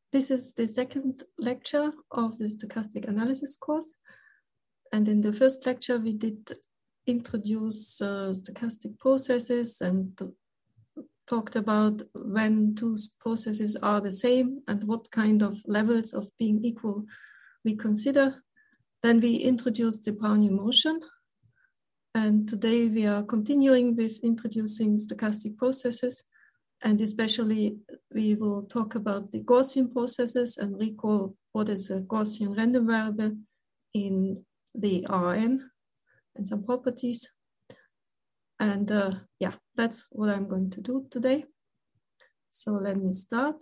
This is the second lecture of the stochastic analysis course. And in the first lecture, we did introduce stochastic processes and talked about when two processes are the same and what kind of levels of being equal we consider. Then we introduced the Brownian motion. And today we are continuing with introducing stochastic processes. And especially we will talk about the Gaussian processes and recall what is a Gaussian random variable in the Rn and some properties. And yeah, that's what I'm going to do today. So let me start.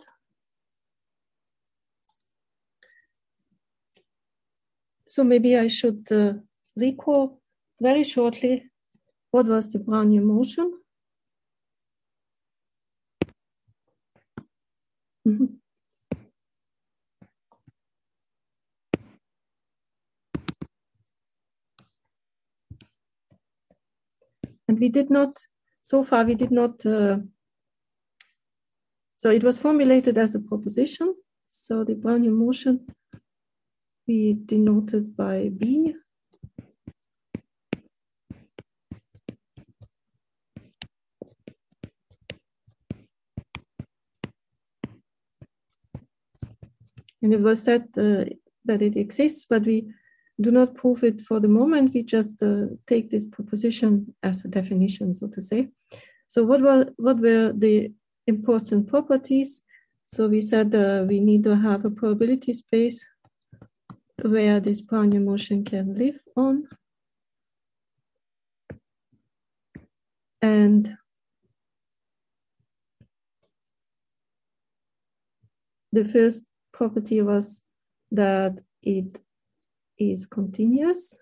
So maybe I should recall very shortly what was the Brownian motion. Mm-hmm. And we did not, so far we did not, so it was formulated as a proposition. So the Brownian motion we denoted by B. And it was said that it exists, but we do not prove it for the moment. We just take this proposition as a definition, so to say. So what were the important properties? So we said we need to have a probability space where this Brownian motion can live on. And the first property was that it is continuous.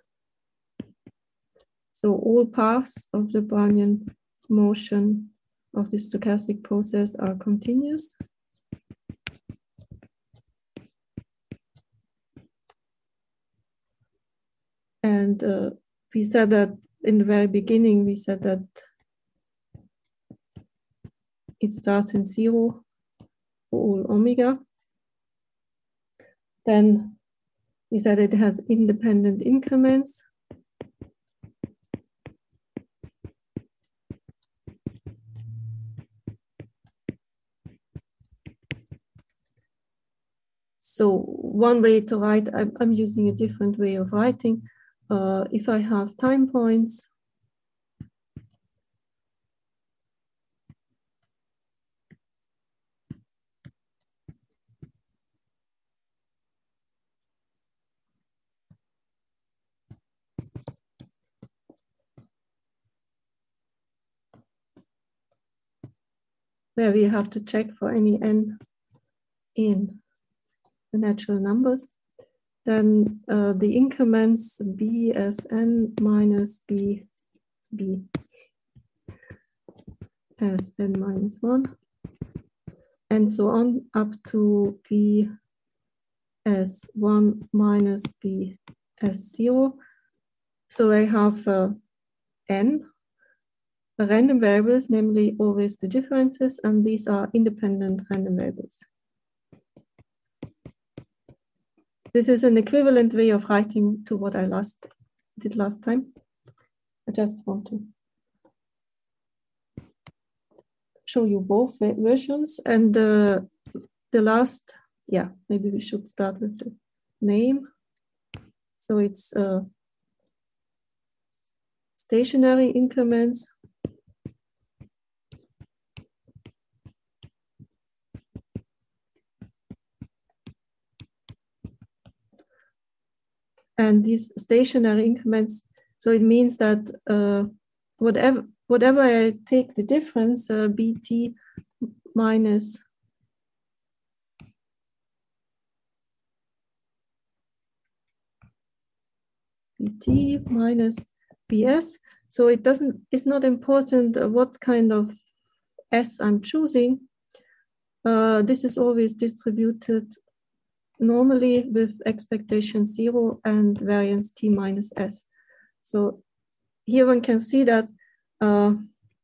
So all paths of the Brownian motion of the stochastic process are continuous. And we said that in the very beginning, we said that it starts in 0 for all omega. Then we said it has independent increments. So one way to write, I'm using a different way of writing. If I have time points, where we have to check for any n in the natural numbers, then the increments b as n minus b as n minus 1, and so on up to b as 1 minus b as 0. So I have n random variables, namely always the differences, and these are independent random variables. This is an equivalent way of writing to what I did last time. I just want to show you both versions. And the last, yeah, maybe we should start with the name. So it's stationary increments. And these stationary increments, so it means that whatever I take the difference, bt minus bt minus bs. So it's not important what kind of s I'm choosing. This is always distributed normally with expectation 0 and variance t minus s. So here one can see that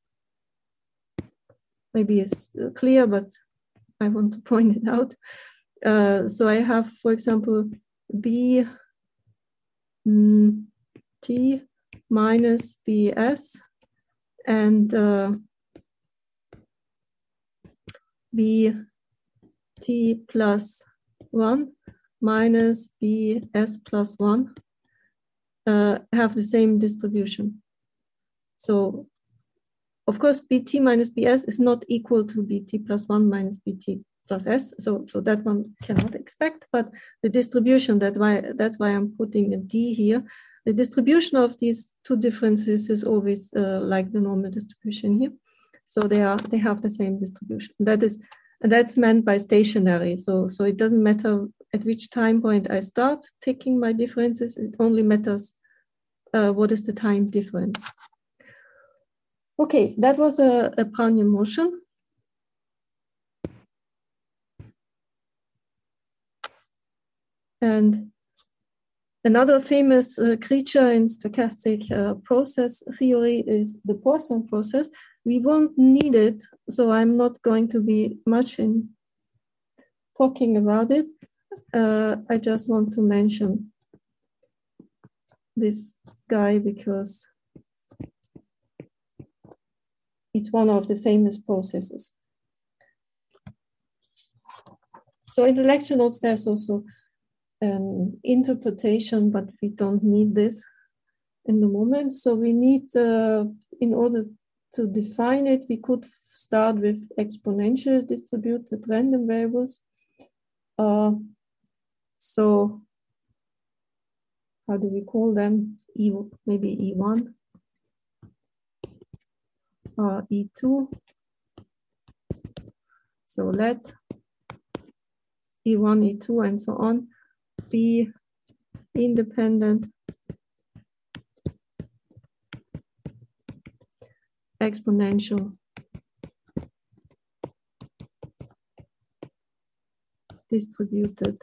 maybe it's clear, but I want to point it out. So I have, for example, B T minus BS and B T plus 1 minus BS plus 1 have the same distribution. So, of course, BT minus BS is not equal to BT plus 1 minus BT plus S. So that one cannot expect, but the distribution, that's why I'm putting a D here. The distribution of these two differences is always like the normal distribution here. So they have the same distribution. That's meant by stationary. So it doesn't matter at which time point I start taking my differences. It only matters what is the time difference. Okay, that was a Brownian motion. And another famous creature in stochastic process theory is the Poisson process. We won't need it, so I'm not going to be much in talking about it. I just want to mention this guy because it's one of the famous processes. So in the lecture notes, there's also an interpretation, but we don't need this in the moment. So we need, in order to define it, we could start with exponential distributed random variables. So how do we call them? Maybe E1 or E2. So let E1, E2, and so on be independent exponential distributed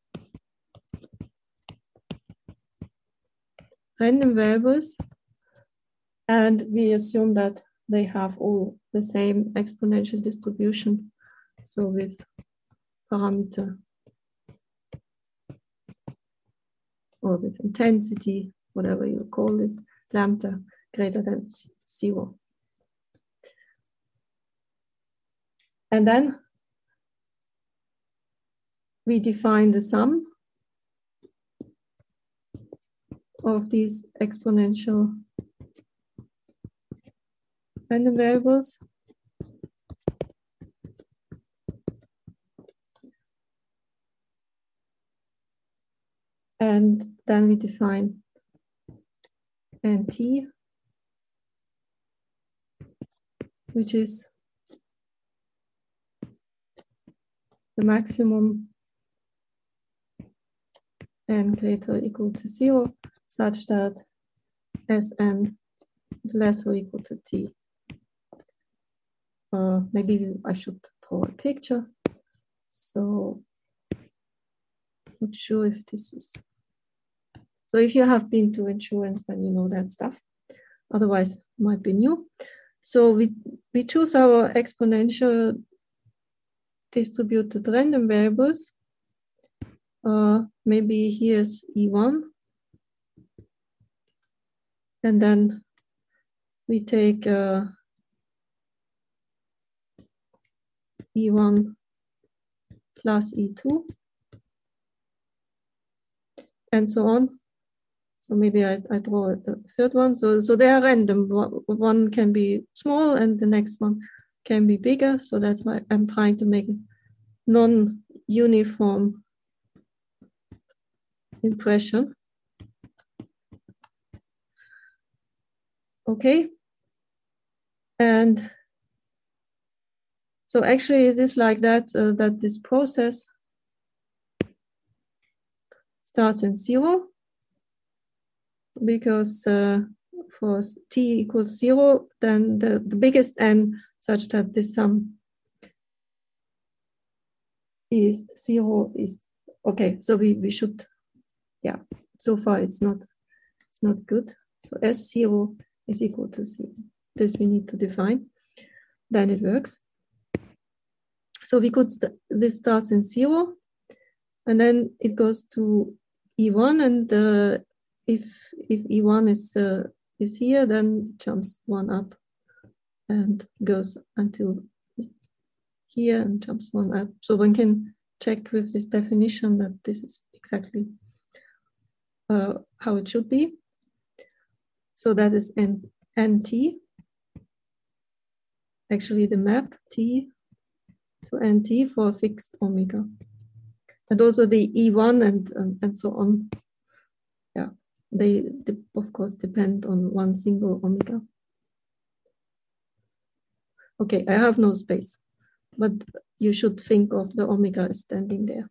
random variables, and we assume that they have all the same exponential distribution, so with parameter or with intensity, whatever you call this, lambda greater than 0. And then we define the sum of these exponential random variables. And then we define NT, which is the maximum n greater or equal to 0, such that Sn is less or equal to T. Maybe I should draw a picture. So, not sure if this is. So if you have been to insurance, then you know that stuff. Otherwise, it might be new. So we choose our exponential distributed random variables. Maybe here's E1. And then we take E1 plus E2 and so on. So maybe I draw a third one. So they are random. One can be small and the next one can be bigger. So that's why I'm trying to make it non-uniform impression. Okay. And so actually it is like that, that this process starts in 0. Because for t equals 0, then the biggest n such that this sum is 0 is okay. So we should, yeah. So far it's not good. So S0 is equal to 0. This we need to define. Then it works. So we could this starts in 0, And then it goes to E1, and if E1 is here, then it jumps one up and goes until here and jumps one up. So one can check with this definition that this is exactly how it should be. So that is NT. Actually, the map T to NT for a fixed omega. And also the E1 and so on. Yeah, they of course depend on one single omega. Okay, I have no space, but you should think of the omega as standing there.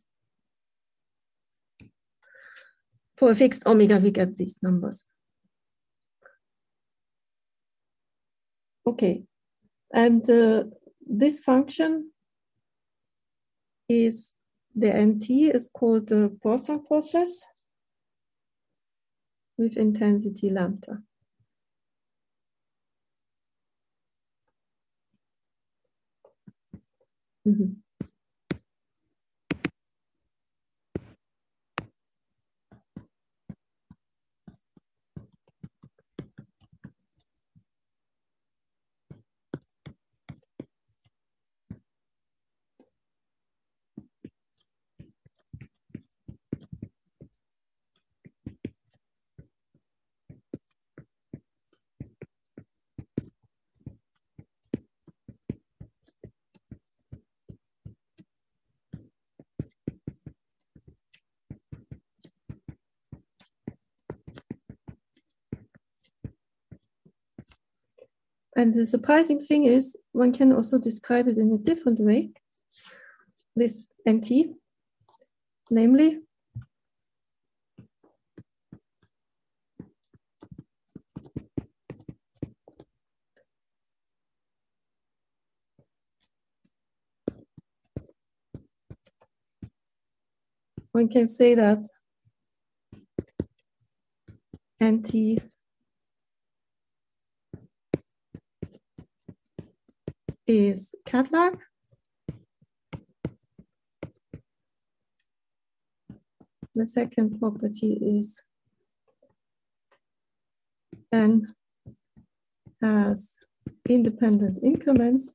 For a fixed omega, we get these numbers. Okay, and this function is the NT is called the Poisson process with intensity lambda. Mm-hmm. And the surprising thing is, one can also describe it in a different way. This NT, namely, one can say that NT is Cadillac. The second property is N has independent increments.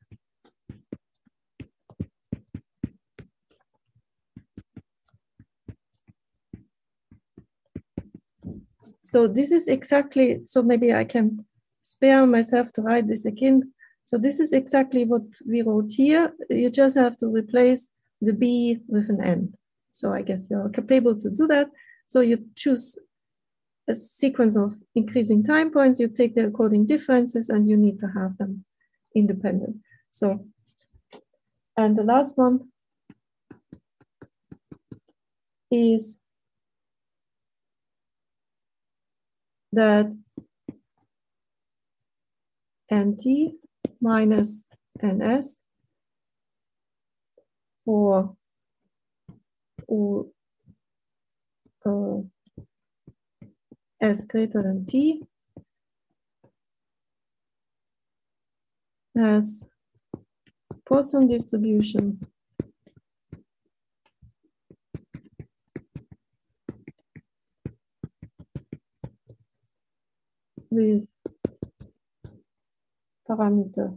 So this is exactly, so maybe I can spare myself to write this again. So this is exactly what we wrote here. You just have to replace the B with an N. So I guess you're capable to do that. So you choose a sequence of increasing time points, you take the according differences, and you need to have them independent. So, and the last one is that NT minus NS for S greater than T has Poisson distribution with parameter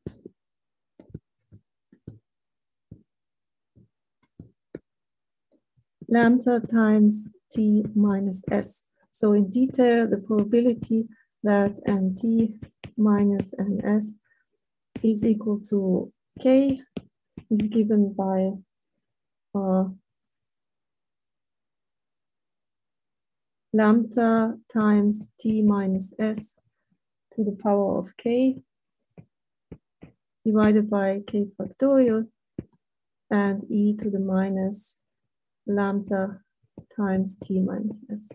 lambda times T minus S. So in detail, the probability that NT minus NS is equal to K is given by lambda times T minus S to the power of K divided by K factorial and e to the minus lambda times T minus S.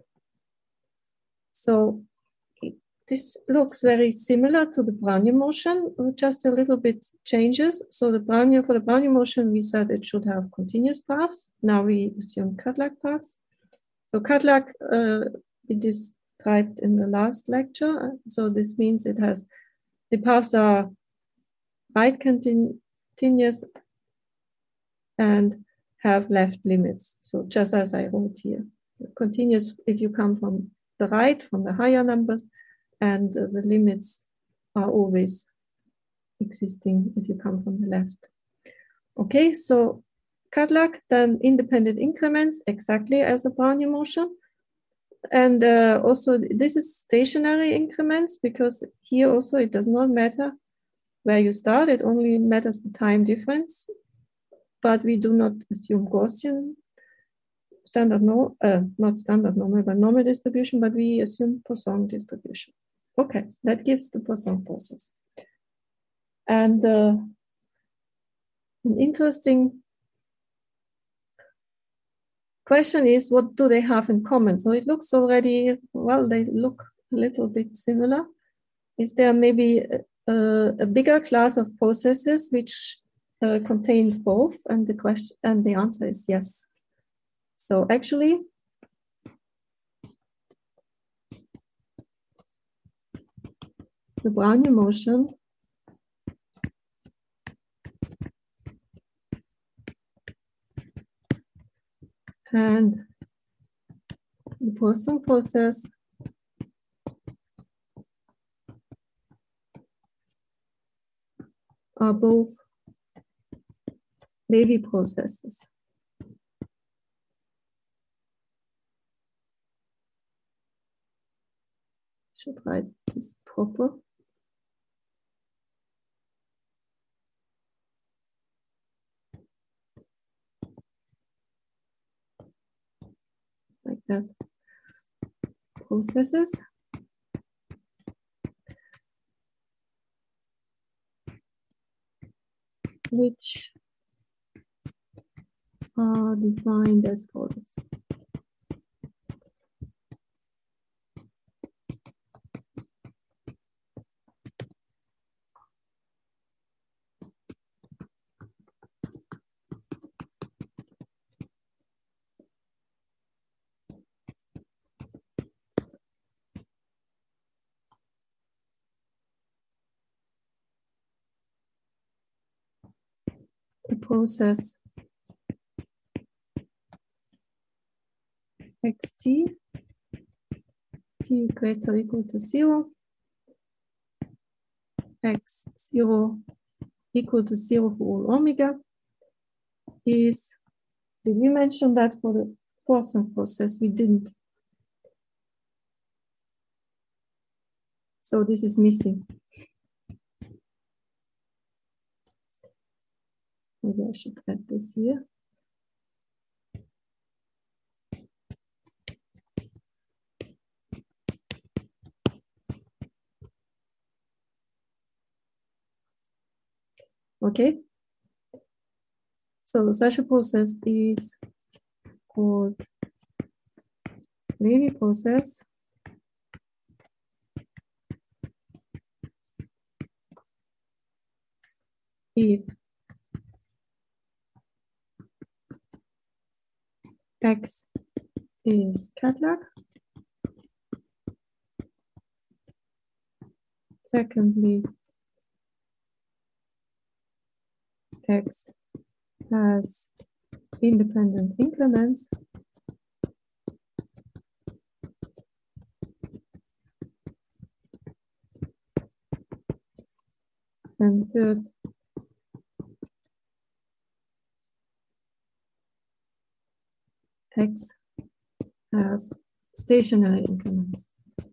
So this looks very similar to the Brownian motion, just a little bit changes. So for the Brownian motion, we said it should have continuous paths. Now we assume Cadillac paths. So Cadillac, we described in the last lecture. So this means the paths are right continuous and have left limits. So just as I wrote here, continuous if you come from the right, from the higher numbers, and the limits are always existing if you come from the left. Okay, so Cadillac, then independent increments, exactly as a Brownian motion. And also this is stationary increments, because here also it does not matter where you start, it only matters the time difference. But we do not assume Gaussian standard normal, not standard normal, but normal distribution, but we assume Poisson distribution. Okay, that gives the Poisson process. And an interesting question is, what do they have in common? So it looks already, well, they look a little bit similar. Is there maybe a bigger class of processes which contains both? And the answer is yes. So actually, the Brownian motion and the Poisson process are both Lévy processes. Should write this proper. Like that. Processes. Which are defined as follows. A process xt, t greater or equal to 0, x0 equal to 0 for all omega is, did we mention that for the Poisson process? We didn't. So this is missing. Maybe I should add this here. Okay. So such a process is called Lévy process. If x is Cadillac. Secondly, x has independent increments. And third, x has stationary increments.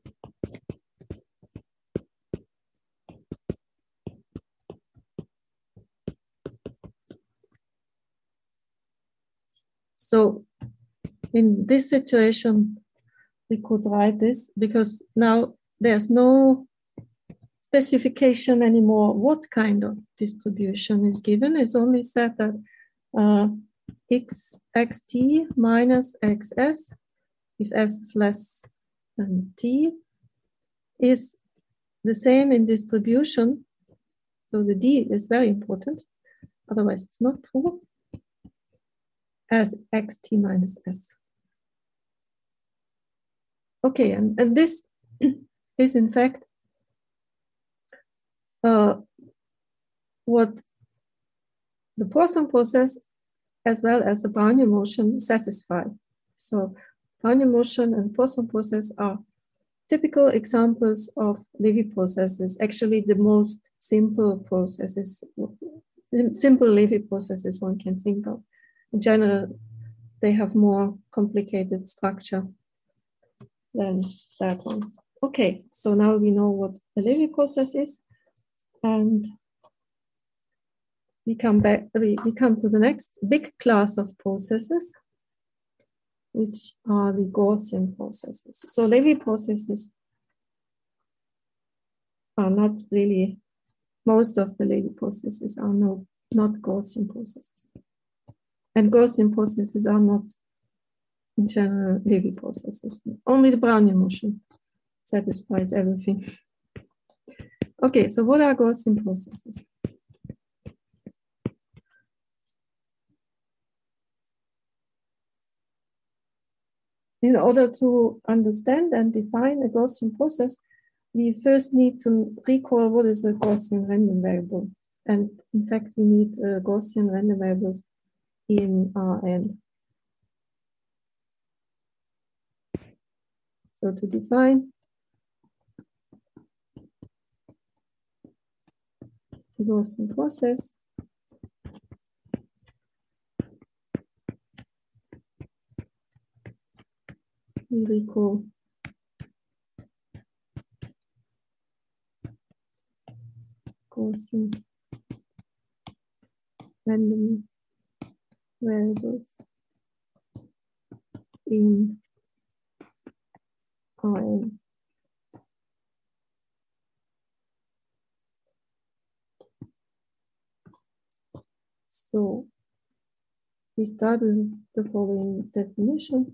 So in this situation, we could write this because now there's no specification anymore what kind of distribution is given. It's only said that xt minus xs, if s is less than t, is the same in distribution. So the d is very important, otherwise it's not true, as xt minus s. Okay, and this is in fact what the Poisson process as well as the Brownian motion satisfy. So Brownian motion and Poisson process are typical examples of Levy processes, actually the most simple processes, simple Levy processes one can think of. In general, they have more complicated structure than that one. Okay, so now we know what a Levy process is, and we come to the next big class of processes, which are the Gaussian processes. So Levy processes are not really, most of the Levy processes are not Gaussian processes. And Gaussian processes are not, in general, Levy processes. Only the Brownian motion satisfies everything. Okay, so what are Gaussian processes? In order to understand and define a Gaussian process, we first need to recall what is a Gaussian random variable. And in fact, we need Gaussian random variables in Rn. So to define the Gaussian process, we recall Gaussian random variables in Rn. So we start with the following definition.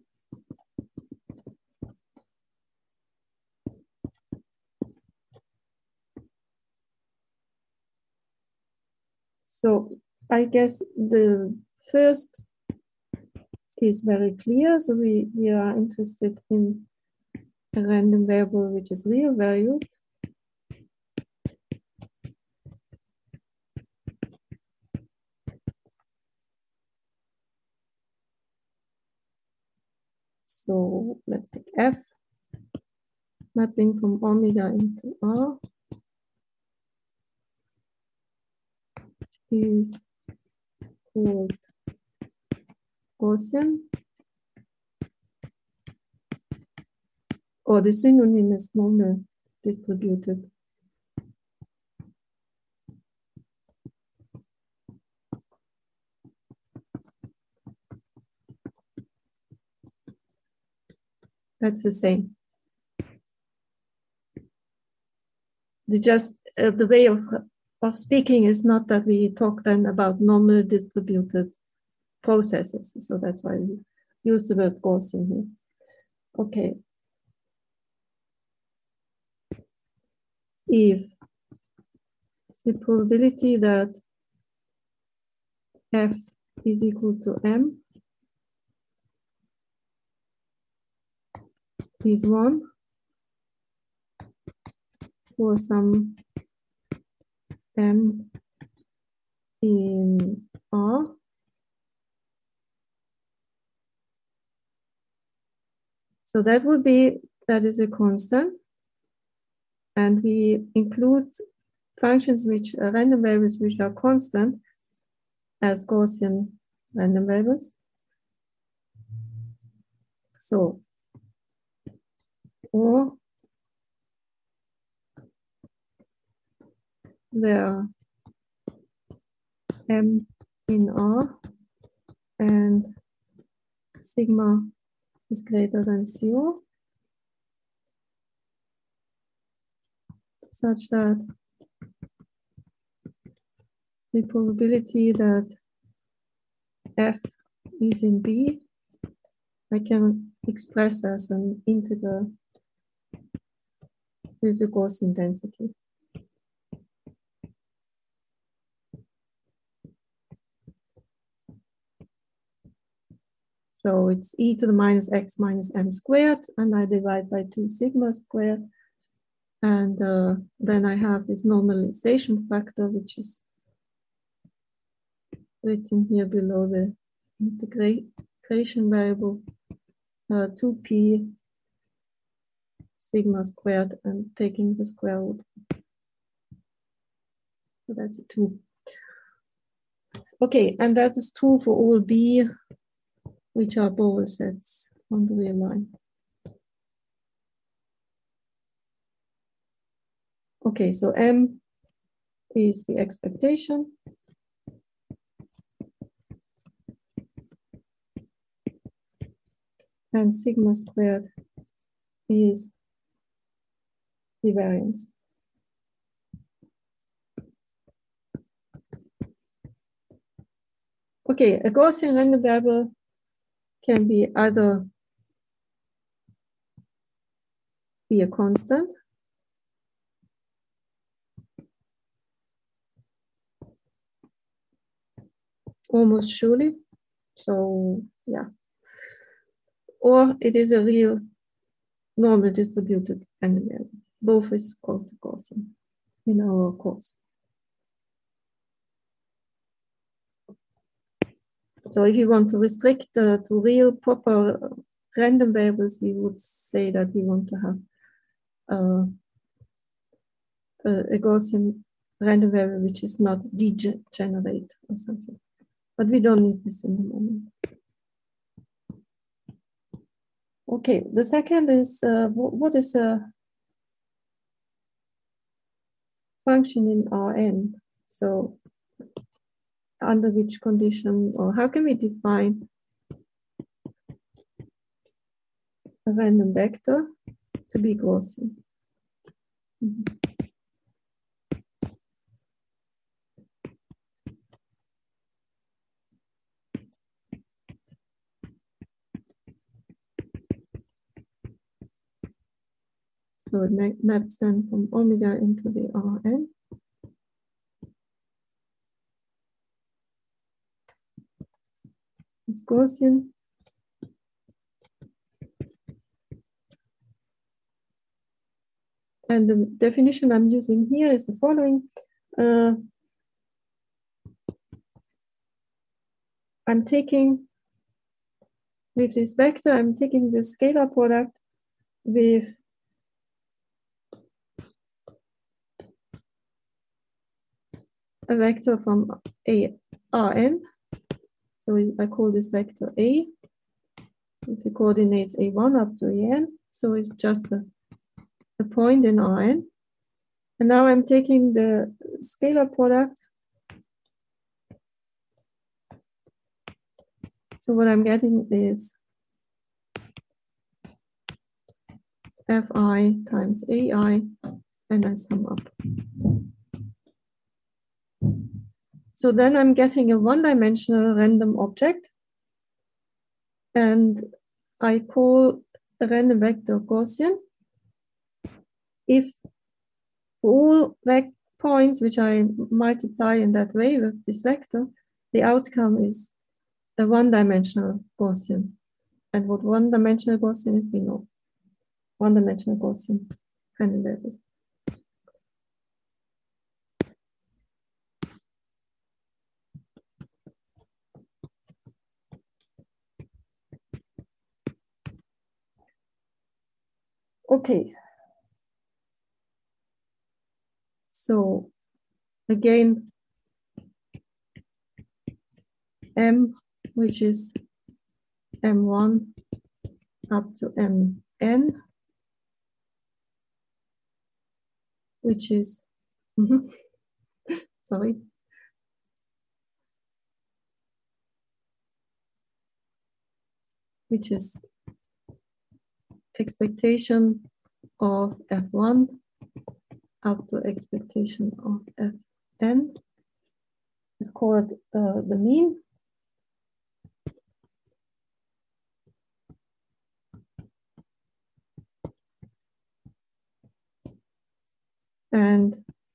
So I guess the first is very clear. So we are interested in a random variable which is real valued. So let's take F, mapping from omega into R is called Gaussian, or the synonym is normal distributed. That's the same. The way of speaking is not that we talk then about normal distributed processes. So that's why we use the word Gaussian here. Okay. If the probability that F is equal to M is 1 for some M in R, so that is a constant, and we include functions which are random variables which are constant as Gaussian random variables. So, or there are M in R and sigma is greater than 0, such that the probability that F is in B I can express as an integral with the Gaussian density. So it's e to the minus x minus m squared, and I divide by 2 sigma squared. And then I have this normalization factor, which is written here below the integration variable 2p sigma squared and taking the square root. So that's a 2. Okay, and that is true for all b, which are Borel sets on the real line. Okay, so m is the expectation. And sigma squared is the variance. Okay, a Gaussian random variable can be either be a constant, almost surely. So yeah, or it is a real normal distributed random variable. Both is called Gaussian in our course. So if you want to restrict to real proper random variables, we would say that we want to have a Gaussian random variable which is not degenerate or something. But we don't need this in the moment. Okay, the second is what is a function in Rn? So under which condition, or how can we define a random vector to be Gaussian? So it maps then from omega into the Rn. It's Gaussian. And the definition I'm using here is the following. I'm taking, with this vector, I'm taking the scalar product with a vector from Rn. So I call this vector A, with the coordinates A1 up to An. So it's just a point in Rn. And now I'm taking the scalar product. So what I'm getting is Fi times Ai, and I sum up. So then I'm getting a one-dimensional random object, and I call the random vector Gaussian if for all points which I multiply in that way with this vector, the outcome is a one-dimensional Gaussian. And what one-dimensional Gaussian is, we know. One-dimensional Gaussian random variable. Okay. So again, M, which is M1 up to Mn, which is, sorry, which is expectation of F1 up to expectation of Fn is called the mean. And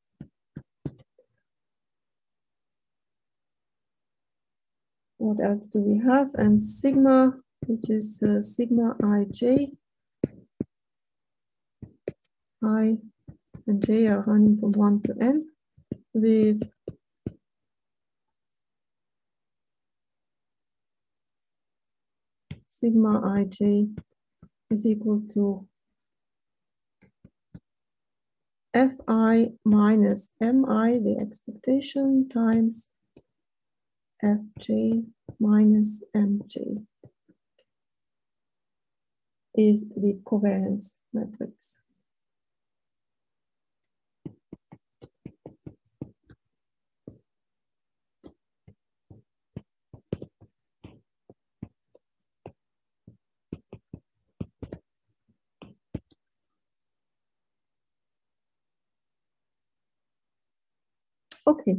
what else do we have? And sigma, which is sigma ij. I and j are running from 1 to n with sigma ij is equal to fi minus mi, the expectation, times fj minus mj is the covariance matrix. Okay.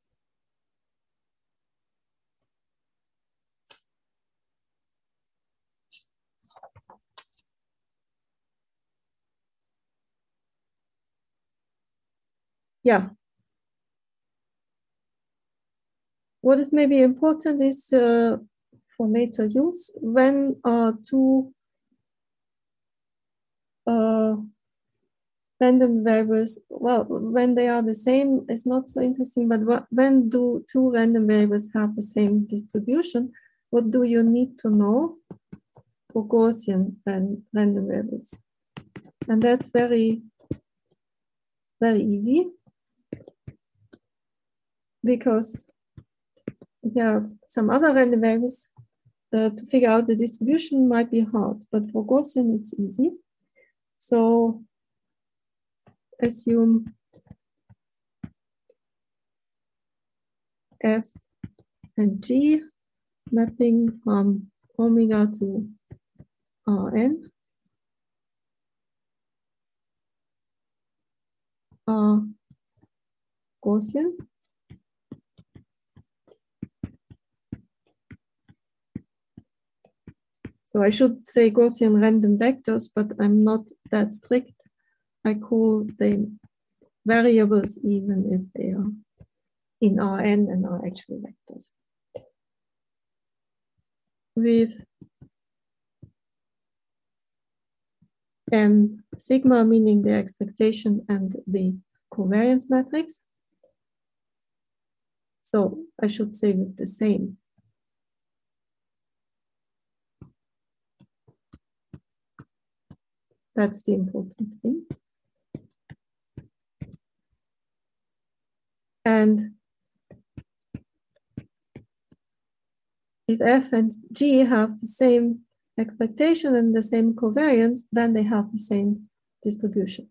Yeah. What is maybe important is for later use when two random variables, well, when they are the same is not so interesting, but when do two random variables have the same distribution, what do you need to know for Gaussian and random variables? And that's very, very easy, because if you have some other random variables, to figure out the distribution might be hard, but for Gaussian it's easy. So assume f and g mapping from omega to Rn are Gaussian. So I should say Gaussian random vectors, but I'm not that strict. I call them variables even if they are in Rn and are actually vectors. With sigma meaning the expectation and the covariance matrix. So I should say with the same. That's the important thing. And if f and g have the same expectation and the same covariance, then they have the same distribution.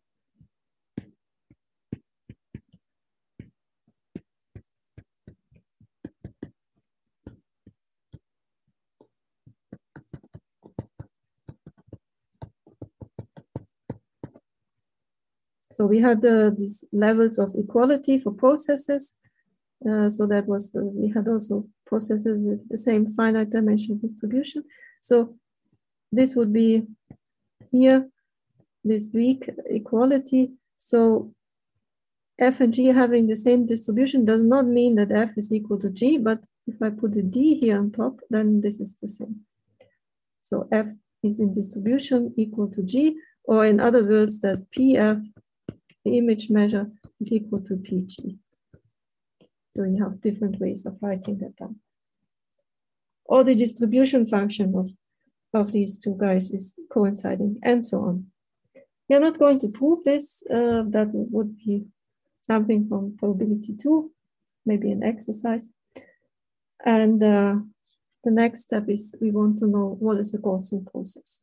So we had these levels of equality for processes. So that was, we had also processes with the same finite dimensional distribution. So this would be here, this weak equality. So f and g having the same distribution does not mean that f is equal to g, but if I put a d here on top, then this is the same. So f is in distribution equal to g, or in other words, that pf, the image measure, is equal to pg. So you have different ways of writing that down. Or the distribution function of these two guys is coinciding, and so on. We are not going to prove this. That would be something from probability 2, maybe an exercise. And the next step is we want to know what is a Gaussian process.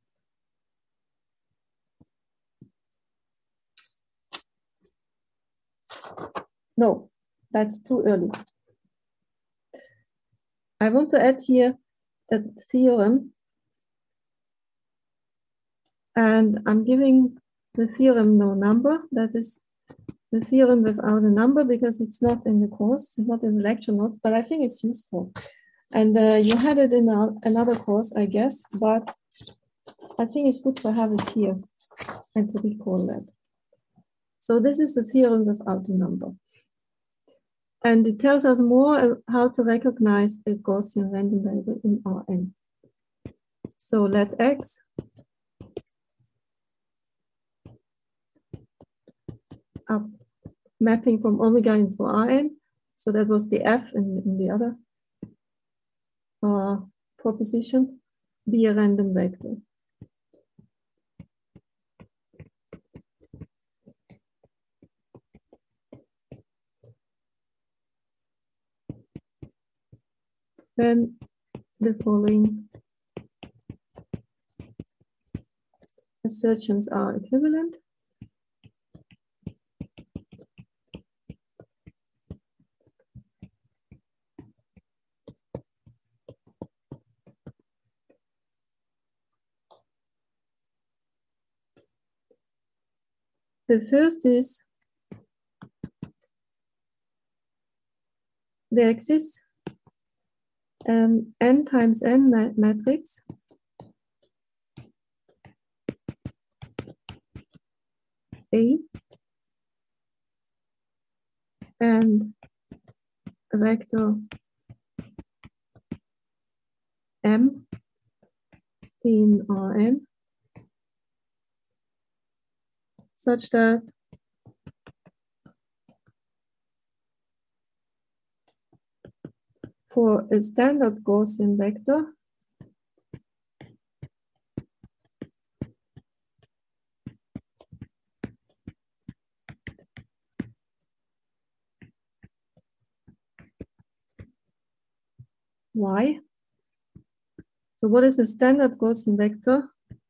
No, that's too early. I want to add here a theorem, and I'm giving the theorem no number. That is the theorem without a number because it's not in the course, it's not in the lecture notes, but I think it's useful. And you had it in another course, I guess, but I think it's good to have it here and to recall that. So this is the theorem without a number. And it tells us more how to recognize a Gaussian random variable in Rn. So let X up mapping from omega into Rn. So that was the F in the other proposition. be a random vector. Then the following assertions are equivalent. The first is there exists n times n matrix A and a vector M in Rn such that for a standard Gaussian vector, Y. So what is the standard Gaussian vector?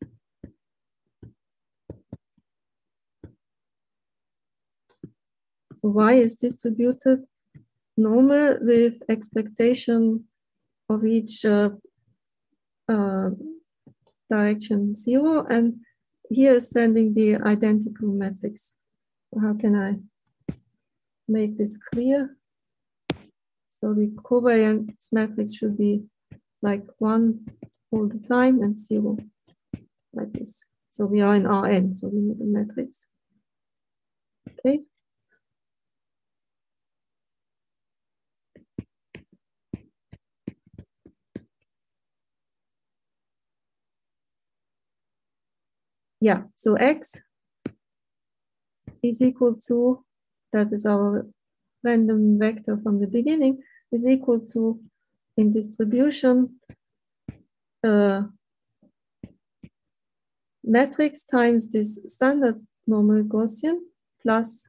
Y is distributed normal with expectation of each direction 0, and here is standing the identical matrix. So how can I make this clear? So the covariance matrix should be like 1 all the time and 0 like this. So we are in Rn, so we need a matrix. Okay. Yeah, so X is equal to, that is our random vector from the beginning, is equal to, in distribution, matrix times this standard normal Gaussian plus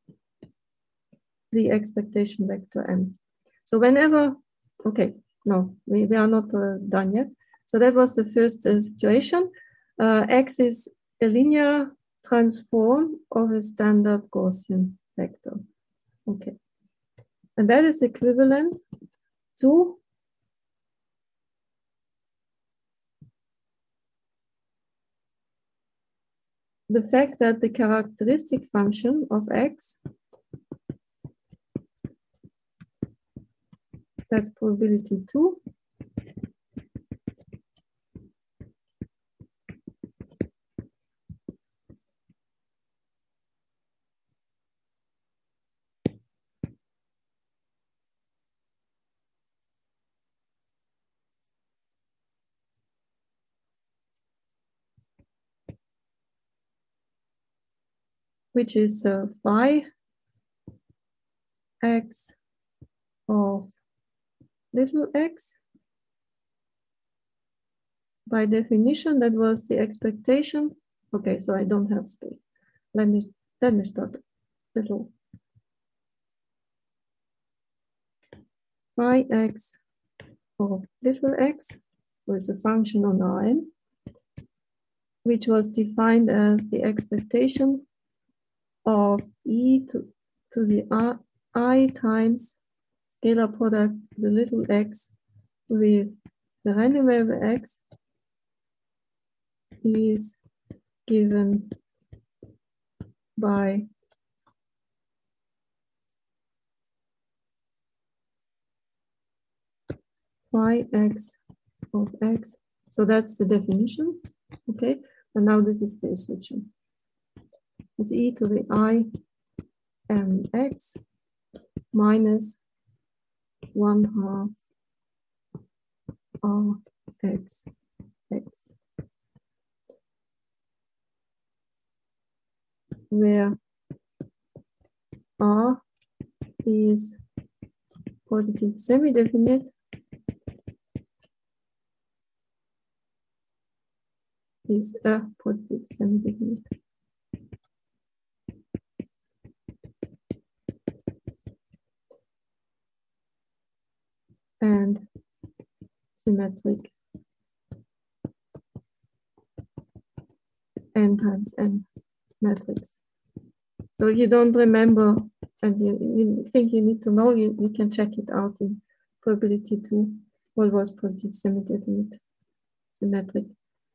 the expectation vector M. So whenever, okay, no, we are not done yet. So that was the first situation. X is a linear transform of a standard Gaussian vector. Okay. And that is equivalent to the fact that the characteristic function of X, that's probability 2, which is phi X of little x. By definition, that was the expectation. Okay, so I don't have space. Let me start little phi X of little x, so it's a function on Rn, which was defined as the expectation of e to the I times scalar product the little x with the random variable x is given by phi x of x. So that's the definition. Okay, and now this is the switching. It's e to the I mx minus 1/2 Rx x, where R is positive semi-definite is a positive semi-definite. And symmetric n times n matrix. So if you don't remember and you think you need to know, you can check it out in probability 2. What was positive semi-definite symmetric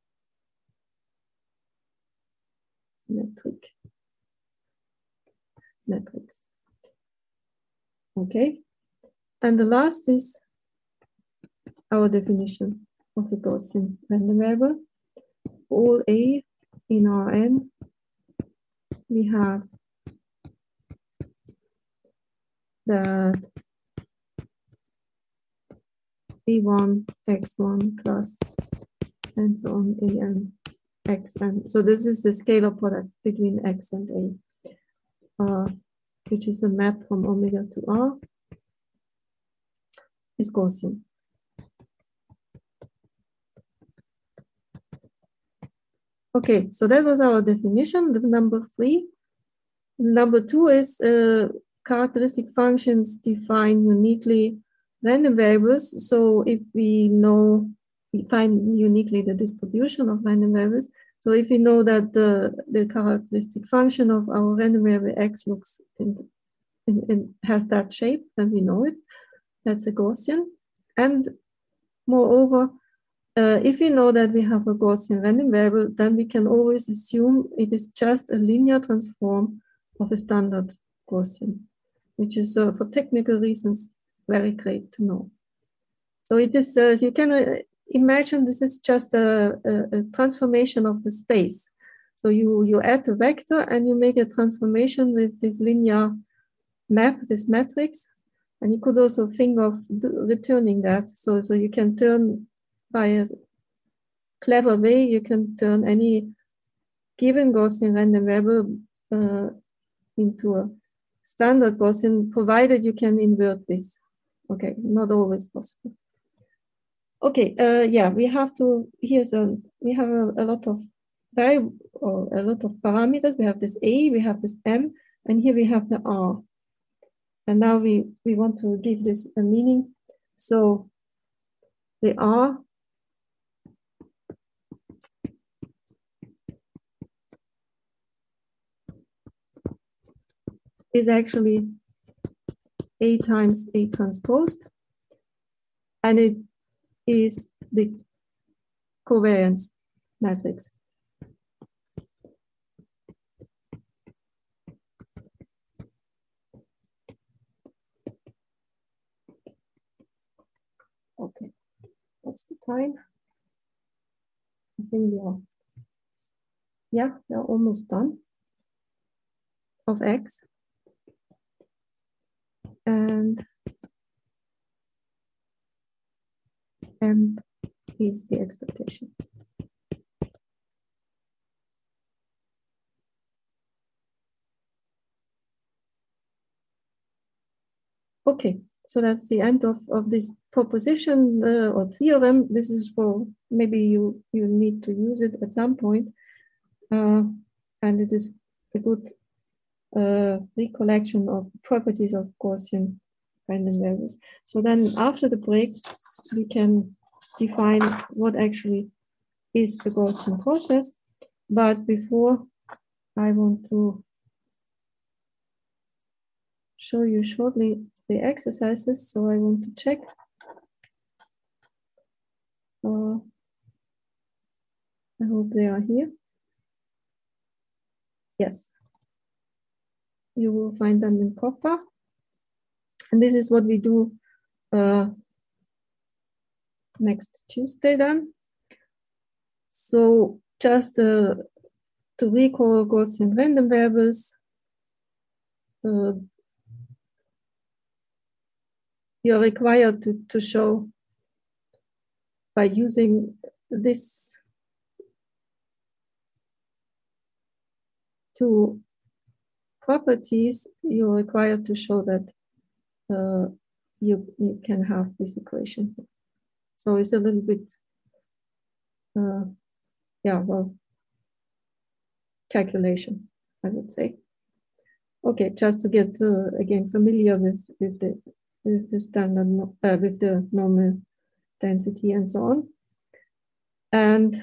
matrix. Okay, and the last is our definition of the Gaussian random variable. All A in Rn, we have that A1 x1 plus and so on an xn. So this is the scalar product between x and a, which is a map from omega to r, is Gaussian. Okay, so that was our definition, the number 3. Number 2 is characteristic functions define uniquely random variables. So if we find uniquely the distribution of random variables. So if we know that the characteristic function of our random variable x looks has that shape, then we know it. That's a Gaussian. And moreover, if we know that we have a Gaussian random variable, then we can always assume it is just a linear transform of a standard Gaussian, which is for technical reasons very great to know. So it is, you can imagine this is just a transformation of the space. So you add a vector and you make a transformation with this linear map, this matrix, and you could also think of returning that. So you can turn by a clever way, you can turn any given Gaussian random variable into a standard Gaussian, provided you can invert this. Okay, not always possible. Okay, yeah, we have a lot of a lot of parameters. We have this A, we have this M, and here we have the R. And now we want to give this a meaning. So the R is actually A times A transposed, and it is the covariance matrix. Okay, what's the time? I think we are almost done of X. And M is the expectation. Okay, so that's the end of this proposition or theorem. This is for maybe you need to use it at some point. And it is a good recollection of the properties of Gaussian random variables. So then after the break, we can define what actually is the Gaussian process. But before, I want to show you shortly the exercises. So I want to check. I hope they are here. Yes. You will find them in COPPA. And this is what we do next Tuesday then. So just to recall Gaussian random variables, you're required to show by using this two properties, you're required to show that you can have this equation. So it's a little bit calculation, I would say. Okay, just to get again familiar with the standard with the normal density and so on. And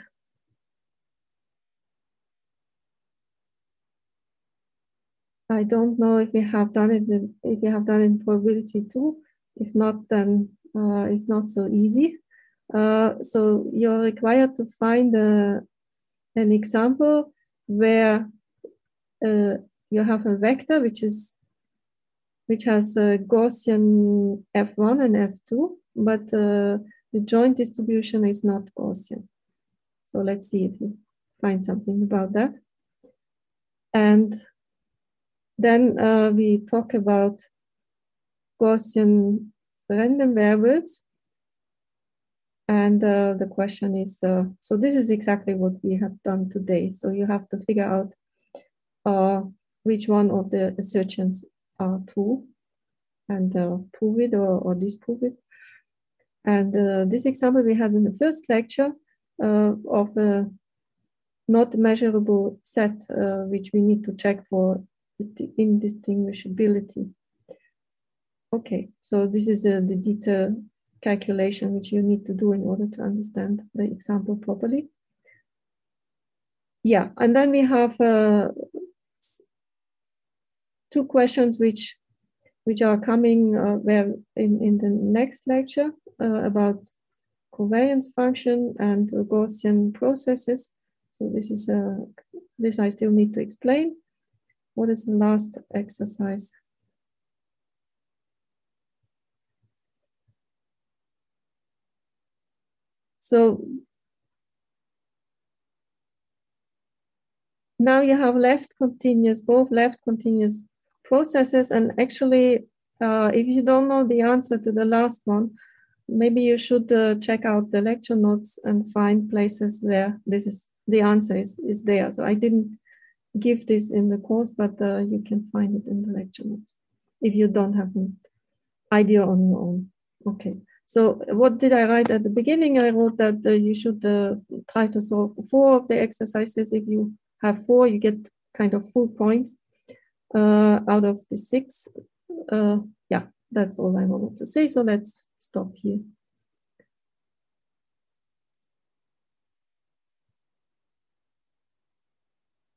I don't know if we have done it in probability too. If not, then it's not so easy. So you're required to find an example where you have a vector which has a Gaussian f1 and f2, but the joint distribution is not Gaussian. So let's see if we find something about that. And then we talk about Gaussian random variables. And the question is, so this is exactly what we have done today. So you have to figure out which one of the assertions are true and prove it or disprove it. And this example we had in the first lecture of a not measurable set, which we need to check for indistinguishability. Okay, so this is the detail calculation which you need to do in order to understand the example properly. Yeah, and then we have two questions which are coming where in the next lecture about covariance function and Gaussian processes. So this I still need to explain. What is the last exercise? So now you have both left continuous processes, and actually, if you don't know the answer to the last one, maybe you should check out the lecture notes and find places where the answer is there. So I didn't give this in the course, but you can find it in the lecture notes if you don't have an idea on your own. Okay. So what did I write at the beginning? I wrote that you should try to solve 4 of the exercises. If you have 4, you get kind of full points out of the 6. Yeah, that's all I wanted to say. So let's stop here.